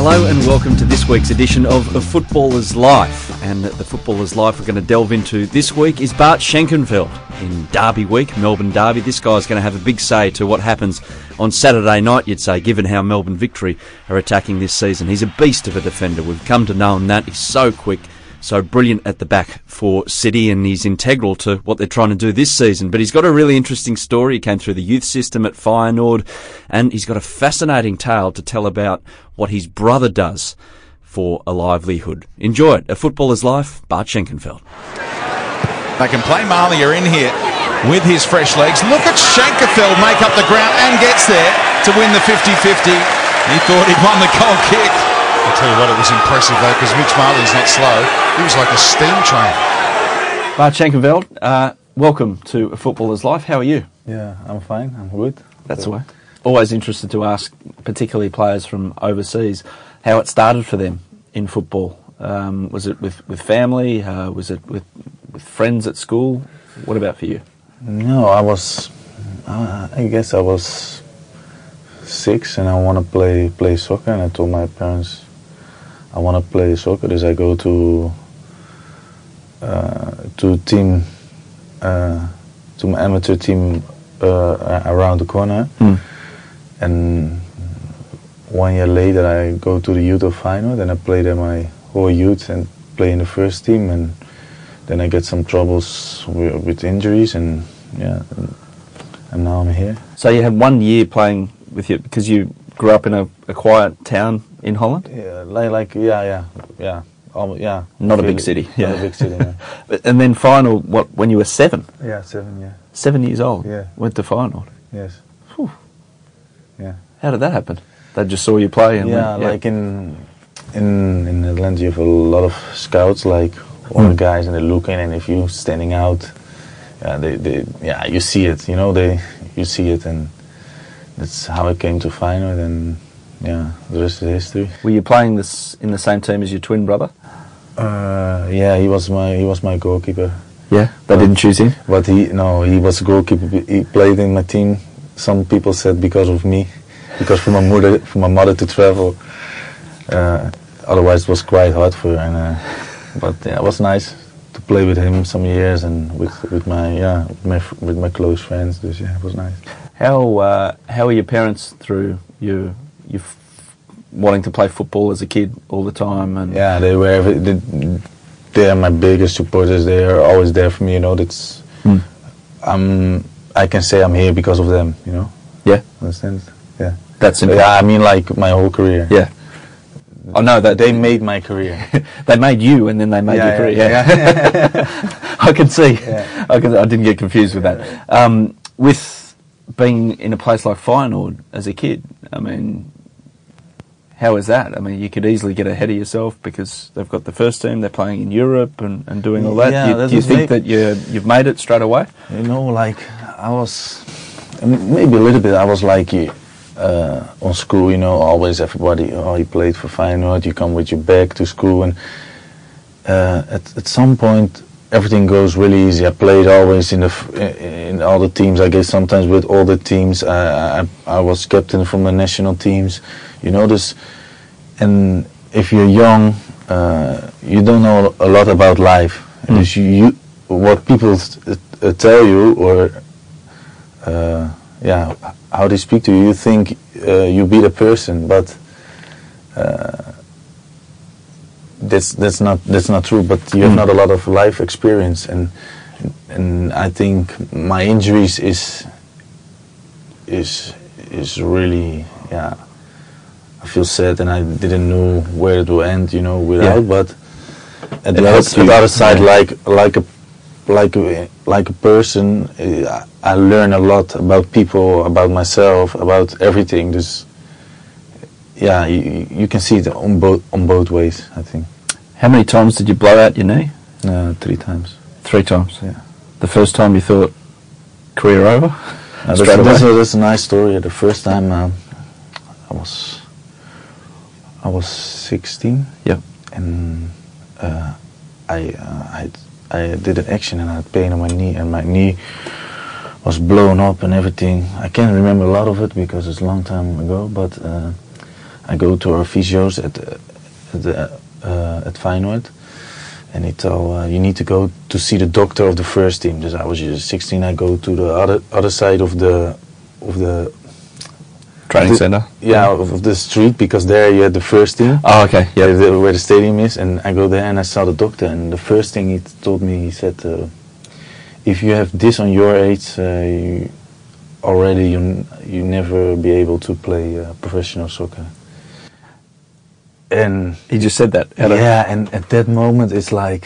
Hello and welcome to this week's edition of A Footballer's Life. And The Footballer's Life we're going to delve into this week is Bart Schenkenveld in Derby week, Melbourne Derby. This guy's going to have a big say to what happens on Saturday night, you'd say, given how Melbourne Victory are attacking this season. He's a beast of a defender. We've come to know him that. He's so quick, so brilliant at the back for City, and he's integral to what they're trying to do this season. But he's got a really interesting story. He came through the youth system at Feyenoord, and he's got a fascinating tale to tell about what his brother does for a livelihood. Enjoy it. A Footballer's Life, Bart Schenkenveld. They can play Malia in here with his fresh legs. Look at Schenkenveld make up the ground and gets there to win the 50-50. He thought he'd won the goal kick. I'll tell you what, it was impressive though, because Mitch Marley's not slow. He was like a steam train. Bart Schenkenveld, welcome to A Footballer's Life. How are you? Yeah, I'm fine. I'm good. That's the way. Always interested to ask, particularly players from overseas, how it started for them in football. Was it with family? Was it with friends at school? What about for you? No, I guess I was 6 and I want to play soccer, and I told my parents I want to play soccer, so I go to team, to my amateur team around the corner. And 1 year later I go to the youth of Feyenoord, and I play there my whole youth and play in the first team, and then I get some troubles with injuries, and now I'm here. So you had 1 year playing with you, because you grew up in a quiet town in Holland? Yeah, Not a big city. Not a big city, yeah. And then Feyenoord, when you were 7? Yeah, 7, yeah. 7 years old? Yeah. Went to Feyenoord? Yes. Whew. Yeah. How did that happen? They just saw you play? And like in Netherlands you have a lot of scouts, like all the guys, and they're looking, and if you're standing out, you see it, you see it, and that's how I came to Feyenoord, and the rest is history. Were you playing this in the same team as your twin brother? He was my goalkeeper. Yeah, they didn't choose him? But he was a goalkeeper. He played in my team. Some people said because of me, because for my mother to travel. Otherwise, it was quite hard for her. But it was nice to play with him some years, and with my close friends. So, it was nice. How are your parents through you wanting to play football as a kid all the time? And yeah, they are my biggest supporters. They are always there for me. That's I can say I'm here because of them. Yeah, understand? Yeah, that's simple. Yeah, I mean, like my whole career. Yeah. Oh no, that they made my career. They made you, and then they made your career. Yeah. I can see. Yeah. I didn't get confused with that. With being in a place like Feyenoord as a kid, I mean, how is that? I mean, you could easily get ahead of yourself because they've got the first team, they're playing in Europe and doing all that. Yeah, do you think that you've made it straight away? Like I was, maybe a little bit. I was like on school, always everybody, you played for Feyenoord, you come with your bag to school, and at some point everything goes really easy. I played always in all the teams, I guess sometimes with all the teams. I was captain from the national teams, this. And if you're young, you don't know a lot about life. And what people tell you, or how they speak to you, you think you be the person, but that's not true. But you have not a lot of life experience, and I think my injuries is really, I feel sad, and I didn't know where it will end, without. But at the other side, like a person, I learn a lot about people, about myself, about everything. Just you can see it on both ways, I think. How many times did you blow out your knee? 3 times. 3 times. Yeah. The first time you thought career over? That's a nice story. The first time I was 16. Yep. And I did an action and I had pain on my knee, and my knee was blown up and everything. I can't remember a lot of it because it's a long time ago, but I go to our physios at Feyenoord, and he told you need to go to see the doctor of the first team. Dus I was just 16. I go to the other side of the Training centre. Yeah, of the street, because there you had the first team. Oh, okay. Yeah. Where the stadium is, and I go there and I saw the doctor, and the first thing he told me, he said, if you have this on your age, you never be able to play professional soccer. And He just said that. yeah, and at that moment it's like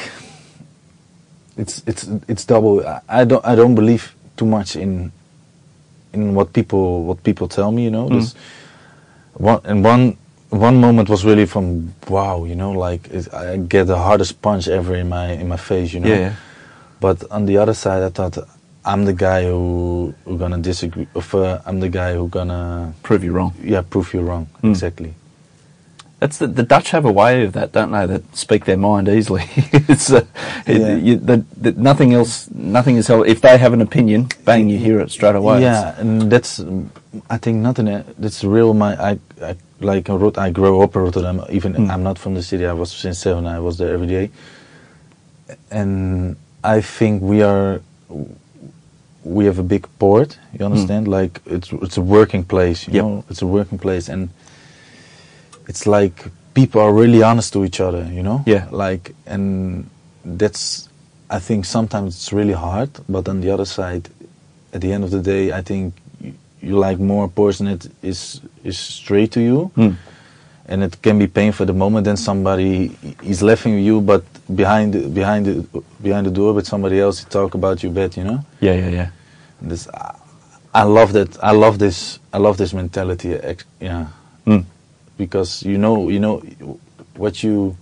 it's double. I don't believe too much in what people tell me, you know. This one moment was really from wow, you know, like I get the hardest punch ever in my face, you know. Yeah. But on the other side, I thought I'm the guy who gonna disagree. I'm the guy who gonna Prove you wrong. yeah prove you wrong. Exactly. That's the Dutch have a way of that, don't they? That speak their mind easily. It's nothing else. Nothing is held. If they have an opinion, bang, you hear it straight away. Yeah, and that's I think nothing. That's real. I grew up in Rotterdam. Even I'm not from the city. I was since 7. I was there every day, and I think we have a big port. You understand? Like it's a working place. You know, it's a working place, and it's like people are really honest to each other, you know? Yeah. Like, and that's, I think sometimes it's really hard, but on the other side, at the end of the day, I think you like more a person that is straight to you, and it can be painful at the moment. Then somebody is laughing at you, but behind the door with somebody else, he talk about you bad, you know? Yeah. This, I love that. I love this mentality. Yeah. Because you know what you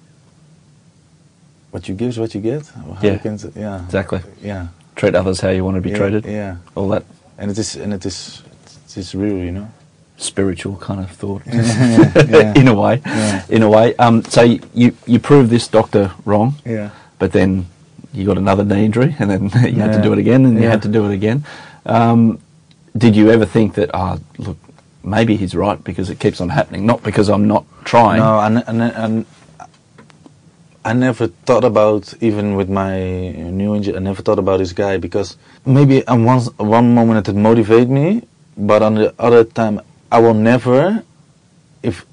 give is what you get. How Yeah. you can yeah. Exactly. Yeah. Treat others how you want to be treated. Yeah. All that And it is real, you know. spiritual kind of thought. Yeah. In a way. Yeah. In a way. So you proved this doctor wrong. Yeah. But then you got another knee injury, and then you had to Yeah. do it again, and you Yeah. had to do it again. Did you ever think that, look, maybe he's right because it keeps on happening, not because I'm not trying? No, I never thought about, even with my new injury, I never thought about this guy, because maybe on one moment it motivated me, but on the other time I will never, if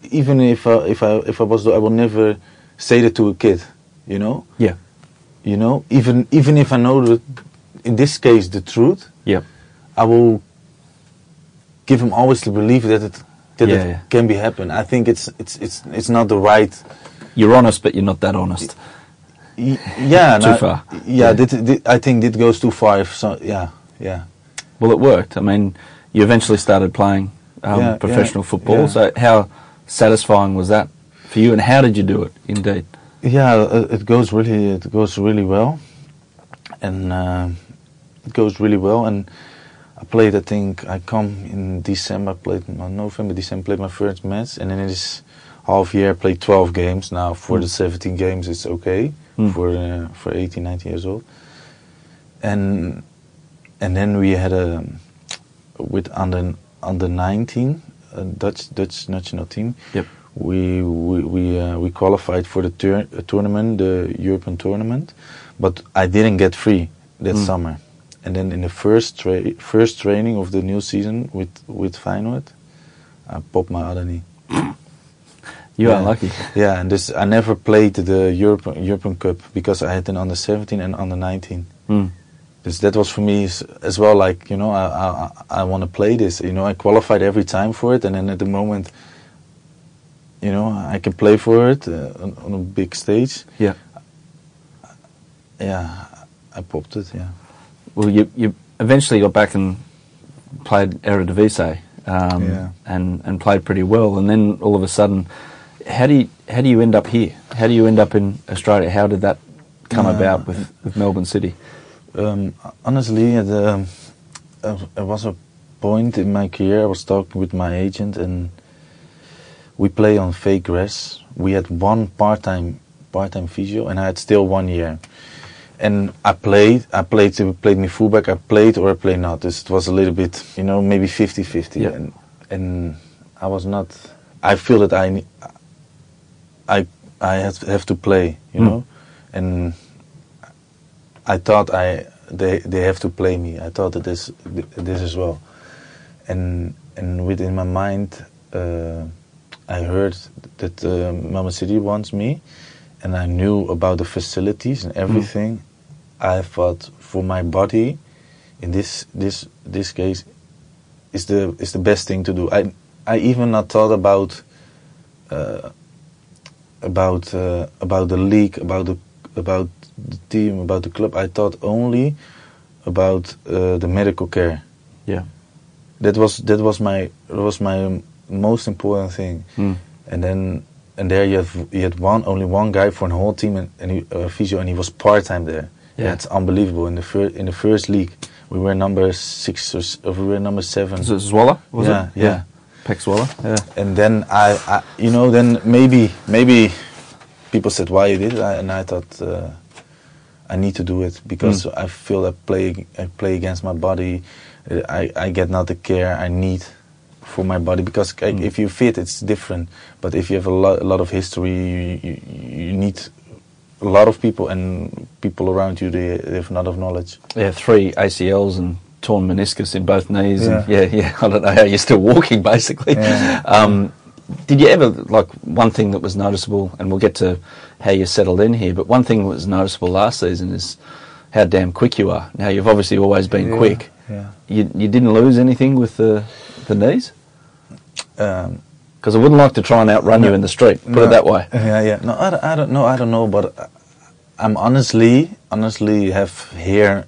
I was, I will never say that to a kid, you know. Yeah. You know, even if I know that, in this case, the truth, Yeah. I will give him always the belief that it Yeah. can be happen. I think it's not the right. You're honest, but you're not that honest. Yeah, Too far. Yeah, I think it goes too far. Yeah. Well, it worked. I mean, you eventually started playing professional football. yeah. So how satisfying was that for you, and how did you do it? Indeed. Yeah, it goes really well, and it goes really well. And I played. I think I come in December. I played in November, December. Played my first match, and then in this half year, I played 12 games. Now for the 17 games, it's okay for 18, 19 years old. And then we had with under 19 Dutch national team. Yep. We qualified for the tournament, the European tournament, but I didn't get free that summer. And then in the first training of the new season with Feyenoord, I popped my other knee. You are lucky. Yeah, and I never played the European Cup because I had an under 17 and under 19. Because that was for me as well, like, you know, I want to play this. You know, I qualified every time for it, and then at the moment, you know, I can play for it on a big stage. Yeah. Yeah, I popped it. Yeah. Well, you eventually got back and played Eredivisie, and played pretty well. And then all of a sudden, how do you end up here? How do you end up in Australia? How did that come about with Melbourne City? Honestly, there was a point in my career. I was talking with my agent, and we play on fake grass. We had one part-time physio, and I had still 1 year. And I played. If you played me fullback, I played or I played not. It was a little bit, you know, maybe 50-50. Yeah. And I was not I feel that I have to play, you know, and I thought they have to play me. I thought that this as well, and within my mind, I heard that Melbourne City wants me, and I knew about the facilities and everything. I thought for my body, in this case, is the best thing to do. I even not thought about the league, about the team, about the club. I thought only about the medical care. Yeah. That was my most important thing. And there you had only one guy for the whole team, and he, physio, and he was part-time there. Yeah. That's unbelievable. In the first league, we were number 6 or we were number 7. Was it Zwolle? Was yeah, it? yeah. Pek Zwolle. Yeah. And then I then maybe people said why you did it, and I thought I need to do it because I feel I play against my body. I get not the care I need for my body, because if you fit, it's different. But if you have a lot of history, you need a lot of people, and people around you, they have a lot of knowledge. Yeah, 3 ACLs and torn meniscus in both knees. Yeah. And yeah. I don't know how you're still walking, basically. Yeah. Did you ever, like, one thing that was noticeable, and we'll get to how you settled in here, but one thing that was noticeable last season is how damn quick you are. Now, you've obviously always been quick. Yeah. You didn't lose anything with the knees? Because I wouldn't like to try and outrun you in the street, put it that way. Yeah. No, I don't know, but I'm honestly have here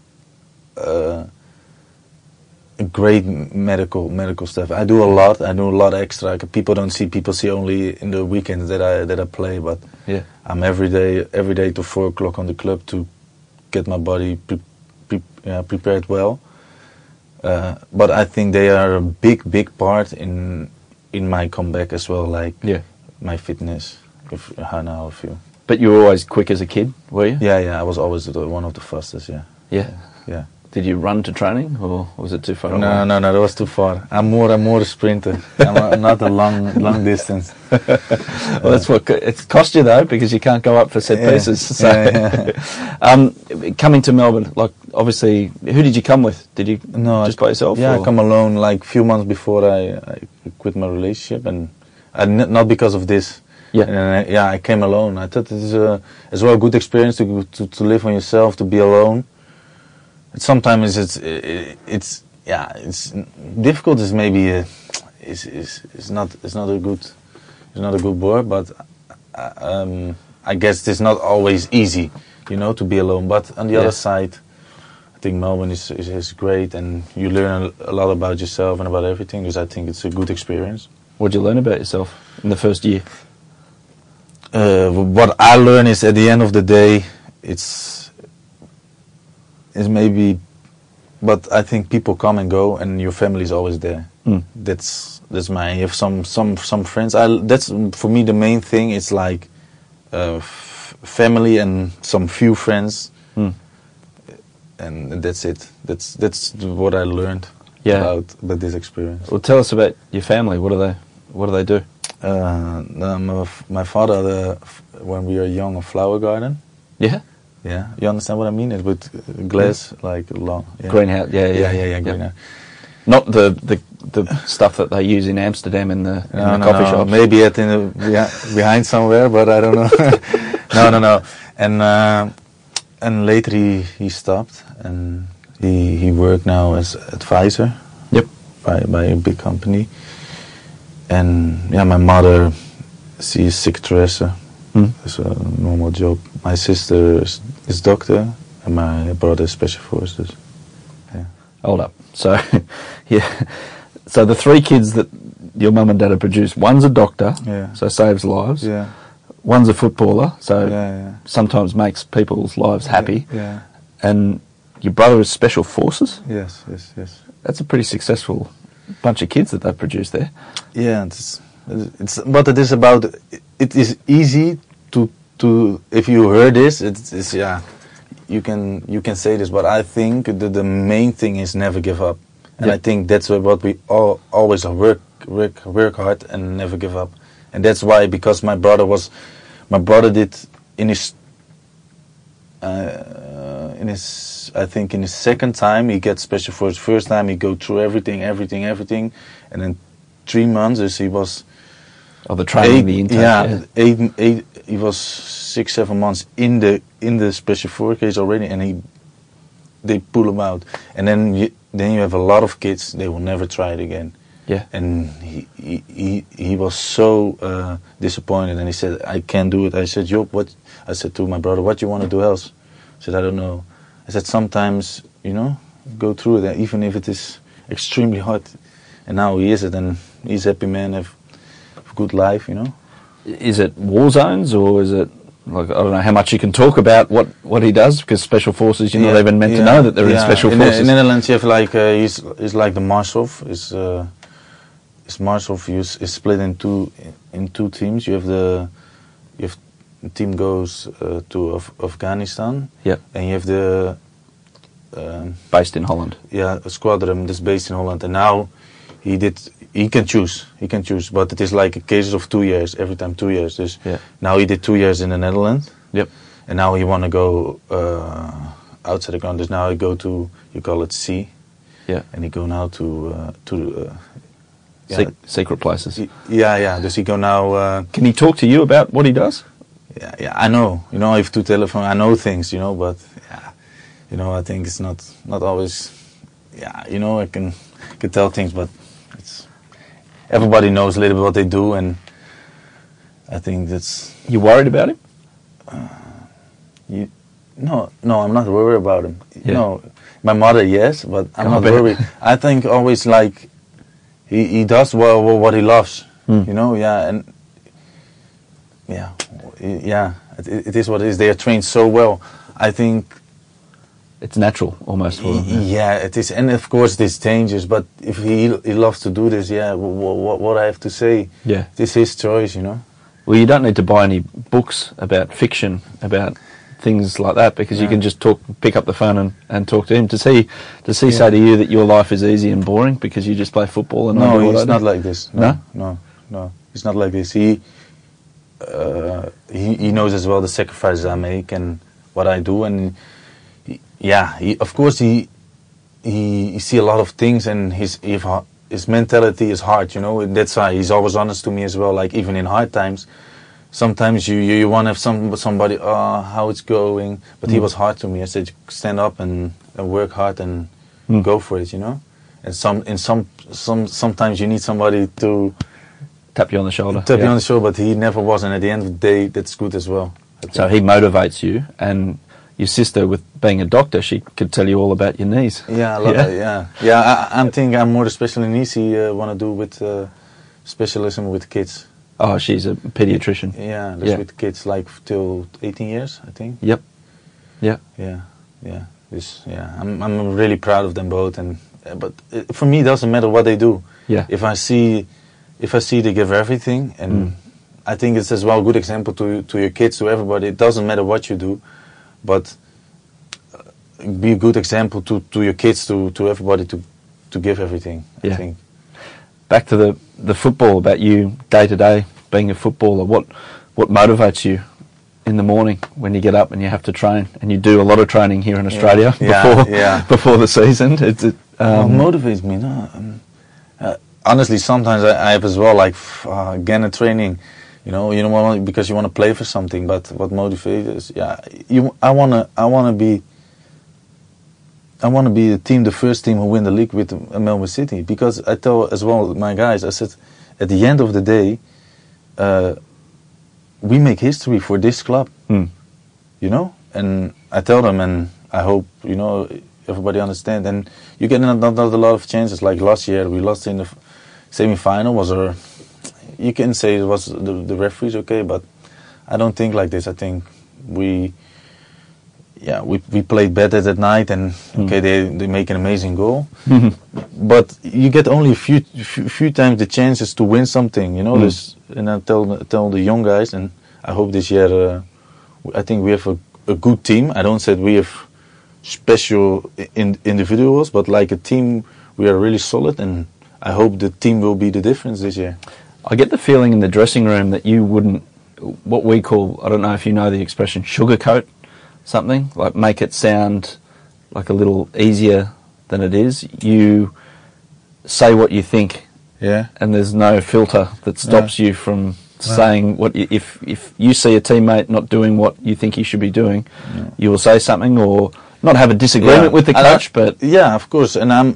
a great medical stuff. I do a lot extra. People don't see. People see only in the weekends that I play. But Yeah. I'm every day to 4 o'clock on the club to get my body prepared well. But I think they are a big part in my comeback as well. Like my fitness. How now I feel. But you were always quick as a kid, were you? Yeah. I was always one of the fastest. Yeah. Did you run to training, or was it too far away? No, that was too far. I'm more a sprinter. I'm not a long distance. Well, that's what it's cost you, though, because you can't go up for set pieces. So, coming to Melbourne, like, obviously, who did you come with? Did you just by yourself? Yeah, or? I come alone. Like, few months before I quit my relationship, and not because of this. Yeah. And I came alone. I thought it is as well a good experience to live on yourself, to be alone. Sometimes it's difficult. Is maybe is not a good word, but I guess it's not always easy, to be alone. But on the other side, I think Melbourne is great, and you learn a lot about yourself and about everything. Because I think it's a good experience. What did you learn about yourself in the first year? What I learn is, at the end of the day, it's maybe, but I think people come and go, and your family is always there. That's mine. You have some friends. That's for me the main thing. It's like family and some few friends, and that's it. That's what I learned about this experience. Well, tell us about your family. What do they do? My father, when we were young, a flower garden. Yeah. Yeah, you understand what I mean? It's with glass, like long. Yeah. Greenhouse, yeah, greenhouse. Not the stuff that they use in Amsterdam in the coffee shops. Maybe behind somewhere, but I don't know. No. And later he stopped, and he worked now as advisor. Yep. By a big company. And my mother, she is secretaresse. It's a normal job. My sister is doctor, and my brother is special forces. Yeah. Hold up. So, So the 3 kids that your mum and dad have produced, one's a doctor, so saves lives. Yeah. One's a footballer, so sometimes makes people's lives happy. Yeah. And your brother is special forces. Yes. That's a pretty successful bunch of kids that they've produced there. Yeah, it's what it is about. It is easy to if you heard this, it's you can say this, but I think that the main thing is never give up, and I think that's what we always work work hard and never give up. And that's why, because my brother did in his I think in his second time he gets special forces. First time he go through everything, and then 3 months as he was. Oh, the training, the intake. Yeah, eight. He was 6-7 months in the special force case already, and they pull him out, and then you have a lot of kids. They will never try it again. Yeah. And he was so disappointed, and he said, "I can't do it." I said, "Job, what?" I said to my brother, "What you want to do else?" I said, "I don't know." I said, "Sometimes, go through it, even if it is extremely hard." And now he is it, and he's a happy man, have good life, Is it war zones, or is it, like, I don't know how much you can talk about what he does, because special forces, you're not even meant to know that they're in special forces. In the Netherlands, you have like he's like the Marshof. His Marshof is split in two teams. You have the team goes to Afghanistan. Yeah. And you have the based in Holland. Yeah, a squadron that's based in Holland. And now he can choose, but it is like a case of 2 years, every time 2 years. Now he did 2 years in the Netherlands. Yep. And now he want to go outside the countries. Now he go to, you call it sea. Yeah. And he go now to secret places. Yeah. Does he go now? Can he talk to you about what he does? Yeah. I know. I have two telephones. I know things. But yeah, I think it's not always. Yeah, I can tell things, but it's everybody knows a little bit what they do, and I think that's. You worried about him? No, I'm not worried about him. Yeah. My mother, yes, but I'm not worried. I think always like he does what he loves. Yeah, and yeah, it is what it is. They are trained so well. I think it's natural almost for them. Yeah, it is, and of course it is dangerous. But if he loves to do this, what I have to say? Yeah, it is his choice. Well, you don't need to buy any books about fiction about things like that, because you can just pick up the phone and talk to him. Does he say to you that your life is easy and boring because you just play football? And no, he's not like this. No, he's not like this. He knows as well the sacrifices I make and what I do, and of course he see a lot of things, and his mentality is hard, and that's why he's always honest to me as well. Like even in hard times, sometimes you want to have somebody, how it's going, but he was hard to me. I said, stand up and work hard and go for it, And sometimes you need somebody to tap you on the shoulder. Tap you on the shoulder, but he never was, and at the end of the day, that's good as well. So he motivates you, and your sister, with being a doctor, she could tell you all about your knees. Yeah. I think I'm more especially knees. He want to do with specialism with kids. Oh, she's a pediatrician. Yeah, that's with kids like till 18 years, I think. Yep. Yeah. I'm really proud of them both, and but for me, it doesn't matter what they do. Yeah. If I see they give everything, and I think it's as well a good example to your kids, to everybody. It doesn't matter what you do, but be a good example to your kids, to everybody, to give everything. I think. Back to the football, about you day to day being a footballer. What motivates you in the morning when you get up and you have to train, and you do a lot of training here in Australia before the season? What motivates me? Honestly, sometimes I have as well, like again a training, because you want to play for something. But what motivates is, I want to be the first team who win the league with Melbourne City, because I tell as well my guys, I said, at the end of the day, we make history for this club, and I tell them, and I hope everybody understands. And you get not a lot of chances. Like last year, we lost in the semi-final. You can say it was the referees, okay, but I don't think like this. I think we played better that night, and they make an amazing goal, but you get only a few times the chances to win something, and I tell the young guys, and I hope this year I think we have a good team. I don't say we have special individuals, but like a team, we are really solid, and I hope the team will be the difference this year. I get the feeling in the dressing room that you wouldn't, what we call, I don't know if you know the expression, sugarcoat something, like make it sound like a little easier than it is. You say what you think, Yeah. and there's no filter that stops you from saying what if you see a teammate not doing what you think he should be doing, you will say something or not have a disagreement with the coach, but yeah, of course. And I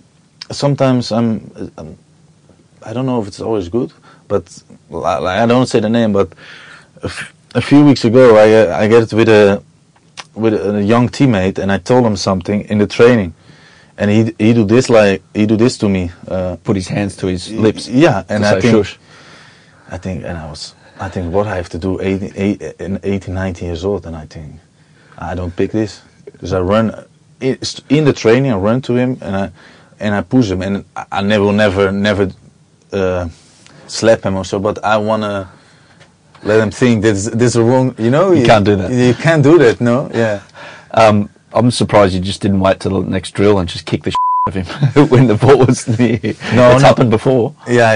don't know if it's always good, but I don't say the name. But a few weeks ago, I got it with a young teammate, and I told him something in the training, and he do this to me. put his hands to his lips. Yeah, and to I say think. shush. I think what I have to do 18, 19 years old, and I think I don't pick this because I run in the training. I run to him and I push him, and I never slap him or so. But I wanna let him think this is wrong. You know, You can't do that. You can't do that. No, yeah. I'm surprised you just didn't wait till the next drill and just kick the out of him when the ball was near you. No, it's happened before.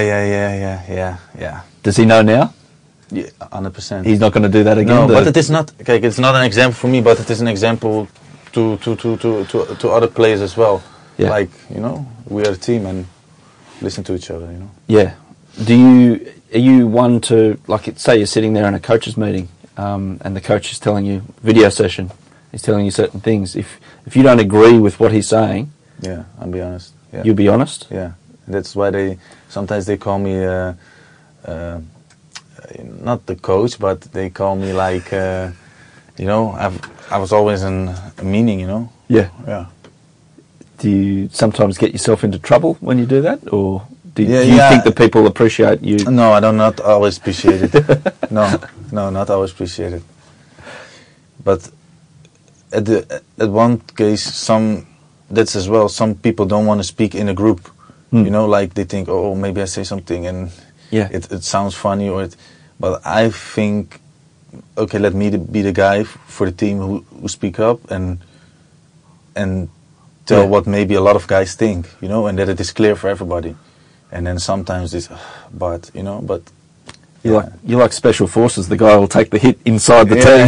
Yeah. Does he know now? Yeah, 100%. He's not going to do that again. No, but it is not. Okay, it's not an example for me, but it is an example to other players as well. Yeah. Like, you know, we are a team and listen to each other. You know. Yeah. Are you one to, like, say you're sitting there in a coaches meeting, and the coach is telling you video session, he's telling you certain things. If you don't agree with what he's saying, Yeah, I'll be honest. Yeah. you'll be honest. Yeah, that's why sometimes they call me not the coach, but they call me like you know, I was always in a meaning, you know. Yeah. Yeah. Do you sometimes get yourself into trouble when you do that, or do you Yeah. think that people appreciate you? No, I don't not always appreciate it. No, not always appreciate it. But at one case, that's as well. Some people don't want to speak in a group. You know, like they think, oh, maybe I say something and it sounds funny, but I think, okay, let me be the guy for the team who speak up and tell what maybe a lot of guys think, you know, and that it is clear for everybody. And then sometimes it's, but you know, but You like special forces. The guy will take the hit inside the team.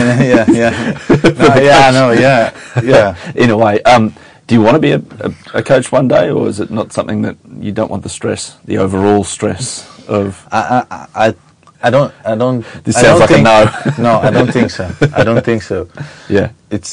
Yeah. In a way, do you want to be a coach one day, or is it not something that you don't want the stress, the overall stress of? I don't. This sounds like a no. No, I don't think so. I don't think so. Yeah,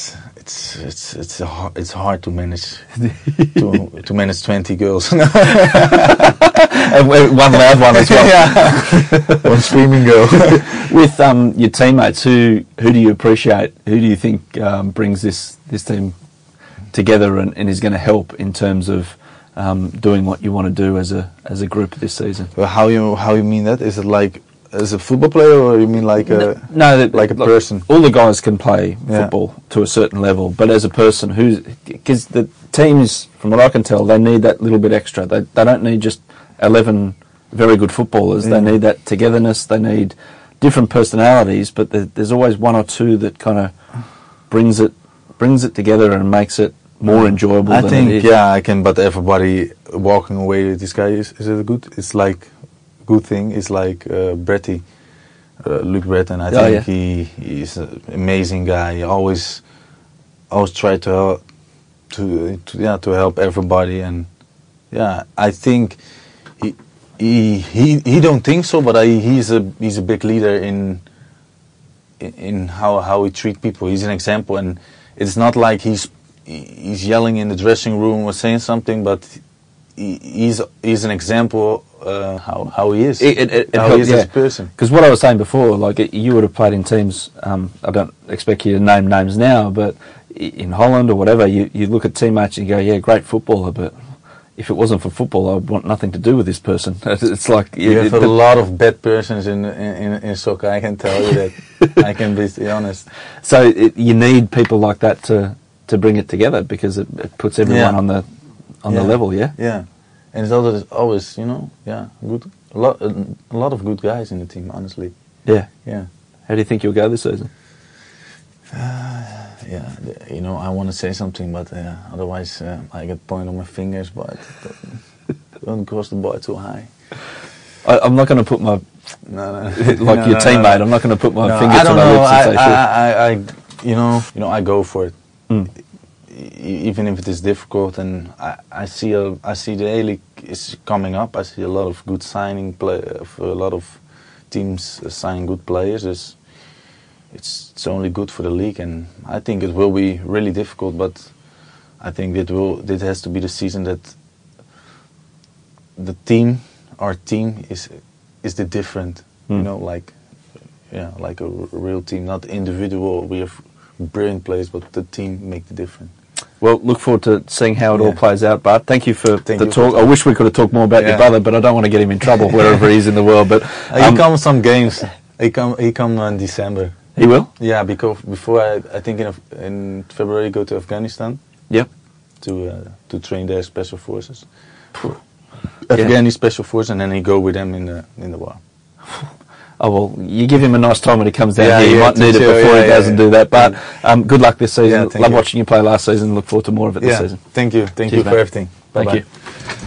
it's hard to manage to manage 20 girls. and one loud one as well. Yeah. One screaming girl. With your teammates, who do you appreciate? Who do you think brings this team together and is going to help in terms of doing what you want to do as a group this season? Well, how you mean that? Is it like as a football player, or you mean like a like a person? All the guys can play football to a certain level, but as a person, because the teams, from what I can tell, they need that little bit extra. They don't need just 11 very good footballers. They need that togetherness. They need different personalities, but there's always one or two that kind of brings it together and makes it more enjoyable. I than think it is. I can, but everybody walking away with this guy is it good? It's like good thing. It's like Bretty, Luc Breton. I think he's an amazing guy. He always try to help everybody, and I think he don't think so, but he's a big leader in how he treat people. He's an example, and it's not like he's yelling in the dressing room or saying something, but he's an example how he is. It how he is as a person. Because what I was saying before, like you would have played in teams. I don't expect you to name names now, but in Holland or whatever, you look at teammates and you go, yeah, great footballer, but if it wasn't for football, I would want nothing to do with this person. It's like you have a lot of bad persons in soccer. I can tell you that. I can be honest. So you need people like that to bring it together, because it puts everyone on the level. Yeah. Yeah, and it's always good. A lot of good guys in the team. Honestly. Yeah. Yeah. How do you think you'll go this season? I want to say something, but otherwise I get point on my fingers. But don't cross the bar too high. I'm not going to put my No. like your teammate. I'm not going to put my finger I to don't my know. lips and say shoot. I go for it. Mm. Even if it is difficult, and I see the A-League is coming up. I see a lot of good signing a lot of teams signing good players. It's only good for the league, and I think it will be really difficult. But I think it has to be the season that our team is the different. Like a real team, not individual. We have brilliant players, but the team make the difference. Well, look forward to seeing how it all plays out, Bart. Thank you for the talk. I wish we could have talked more about your brother, but I don't want to get him in trouble wherever he is in the world. But he comes some games. He come in December. He will? Yeah, because before I think in February go to Afghanistan. Yep. To train their special forces. Afghani special forces, and then he go with them in the war. Oh, well, you give him a nice time when he comes down here. You might need it sure, before he doesn't do that. But good luck this season. Yeah, Love watching you play last season. Look forward to more of it this season. Thank you. Thank you for everything. Bye-bye. Thank you.